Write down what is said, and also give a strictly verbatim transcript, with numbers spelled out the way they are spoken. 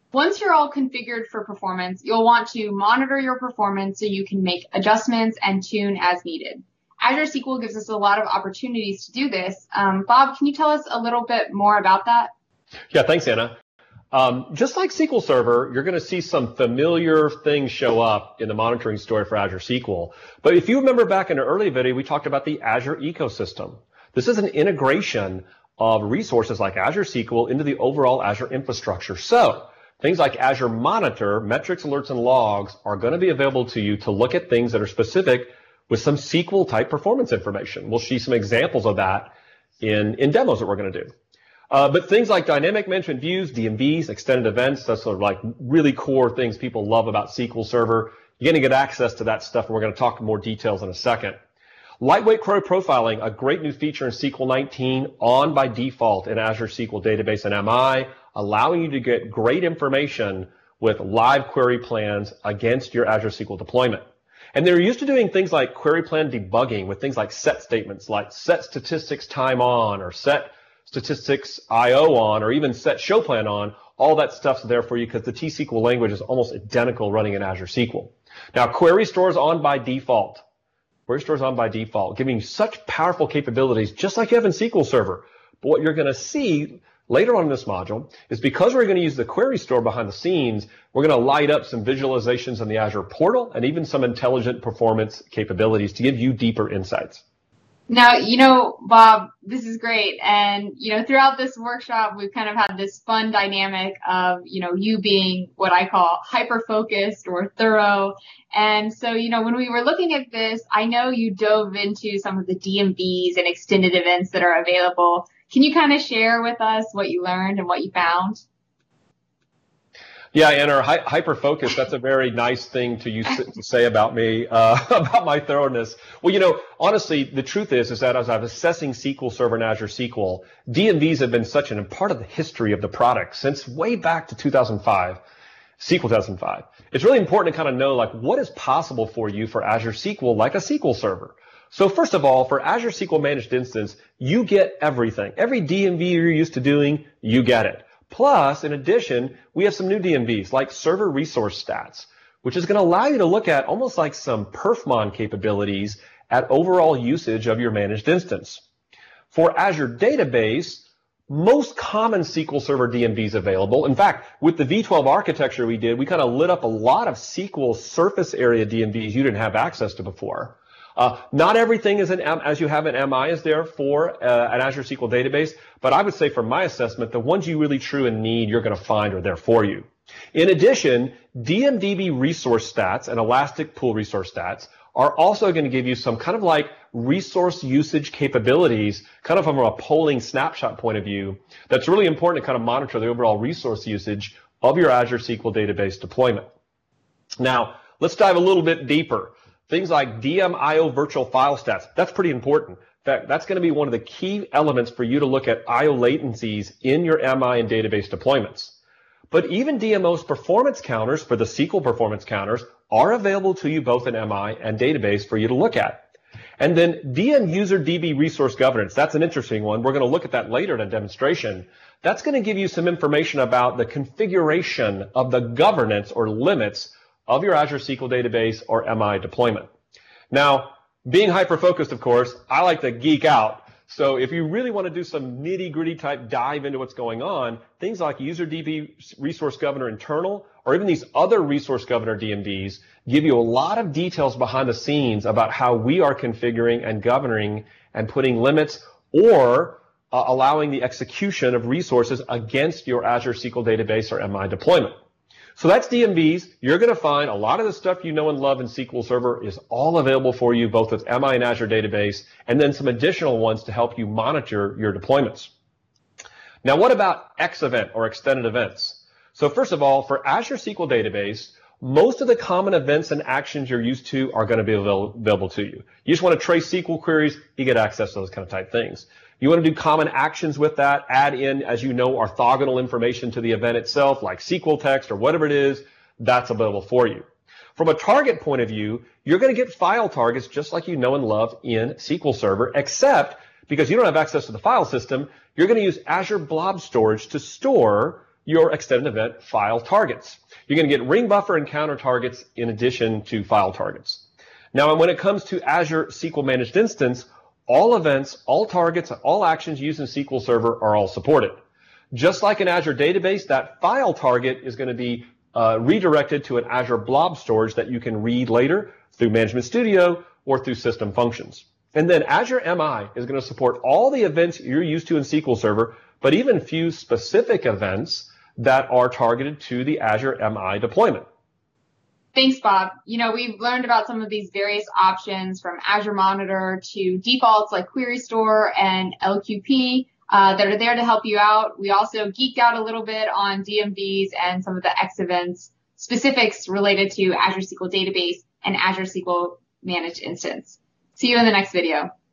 Once you're all configured for performance, you'll want to monitor your performance so you can make adjustments and tune as needed. Azure S Q L gives us a lot of opportunities to do this. Um, Bob, can you tell us a little bit more about that? Yeah, thanks, Anna. Um, just like S Q L Server, you're going to see some familiar things show up in the monitoring story for Azure S Q L. But if you remember back in an early video, we talked about the Azure ecosystem. This is an integration of resources like Azure S Q L into the overall Azure infrastructure. So things like Azure Monitor, metrics, alerts, and logs are going to be available to you to look at things that are specific with some S Q L type performance information. We'll see some examples of that in, in demos that we're going to do. Uh, but things like dynamic management views, D M Vs, extended events, that's sort of like really core things people love about S Q L Server. You're going to get access to that stuff, and we're going to talk more details in a second. Lightweight query profiling, a great new feature in S Q L nineteen, on by default in Azure S Q L Database and M I, allowing you to get great information with live query plans against your Azure S Q L deployment. And they're used to doing things like query plan debugging with things like set statements, like set statistics time on, or set statistics I O on, or even set show plan on. All that stuff's there for you because the T S Q L language is almost identical running in Azure S Q L. Now, query stores on by default. Query stores on by default, giving you such powerful capabilities, just like you have in S Q L Server. But what you're going to see later on in this module is, because we're going to use the query store behind the scenes, we're going to light up some visualizations in the Azure portal and even some intelligent performance capabilities to give you deeper insights. Now, you know, Bob, this is great. And, you know, throughout this workshop, we've kind of had this fun dynamic of, you know, you being what I call hyper-focused or thorough. And so, you know, when we were looking at this, I know you dove into some of the D M Vs and extended events that are available. Can you kind of share with us what you learned and what you found? Yeah, Anna, hyper-focus, that's a very nice thing to, use, to say about me, uh, about my thoroughness. Well, you know, honestly, the truth is, is that as I was assessing S Q L Server and Azure S Q L, D M Vs have been such an part of the history of the product since way back to two thousand five, S Q L two thousand five. It's really important to kind of know, like, what is possible for you for Azure S Q L like a S Q L Server. So first of all, for Azure S Q L Managed Instance, you get everything. Every D M V you're used to doing, you get it. Plus, in addition, we have some new D M Vs like Server Resource Stats, which is going to allow you to look at almost like some perfmon capabilities at overall usage of your managed instance. For Azure Database, most common S Q L Server D M Vs available. In fact, with the V twelve architecture we did, we kind of lit up a lot of S Q L surface area D M Vs you didn't have access to before. Uh, not everything is in, as you have in M I is there for uh, an Azure S Q L database, but I would say from my assessment, the ones you really true and need, you're going to find are there for you. In addition, D M D B resource stats and Elastic Pool resource stats are also going to give you some kind of like resource usage capabilities, kind of from a polling snapshot point of view, that's really important to kind of monitor the overall resource usage of your Azure S Q L database deployment. Now, let's dive a little bit deeper. Things like D M I O virtual file stats, that's pretty important. In fact, that's going to be one of the key elements for you to look at I O latencies in your M I and database deployments. But even D M O's performance counters for the S Q L performance counters are available to you both in M I and database for you to look at. And then D M User D B resource governance, that's an interesting one. We're going to look at that later in a demonstration. That's going to give you some information about the configuration of the governance or limits of your Azure S Q L database or M I deployment. Now, being hyper-focused, of course, I like to geek out. So if you really want to do some nitty-gritty type dive into what's going on, things like User D B Resource Governor Internal, or even these other Resource Governor D M Vs, give you a lot of details behind the scenes about how we are configuring and governing and putting limits or uh, allowing the execution of resources against your Azure S Q L database or M I deployment. So that's D M Vs. You're going to find a lot of the stuff you know and love in S Q L Server is all available for you, both with M I and Azure Database, and then some additional ones to help you monitor your deployments. Now, what about X event or extended events? So first of all, for Azure S Q L Database, most of the common events and actions you're used to are going to be available to you. You just want to trace S Q L queries, you get access to those kind of type things. You want to do common actions with that, add in, as you know, orthogonal information to the event itself, like S Q L text or whatever it is, that's available for you. From a target point of view, you're going to get file targets just like you know and love in S Q L Server, except because you don't have access to the file system, you're going to use Azure Blob Storage to store your extended event file targets. You're going to get ring buffer and counter targets in addition to file targets. Now, when it comes to Azure S Q L Managed Instance, all events, all targets, all actions used in S Q L Server are all supported. Just like an Azure database, that file target is going to be uh, redirected to an Azure Blob Storage that you can read later through Management Studio or through System Functions. And then Azure M I is going to support all the events you're used to in S Q L Server, but even few specific events that are targeted to the Azure M I deployment. Thanks, Bob. You know, we've learned about some of these various options from Azure Monitor to defaults like Query Store and L Q P uh, that are there to help you out. We also geeked out a little bit on D M Vs and some of the X events specifics related to Azure S Q L Database and Azure S Q L Managed Instance. See you in the next video.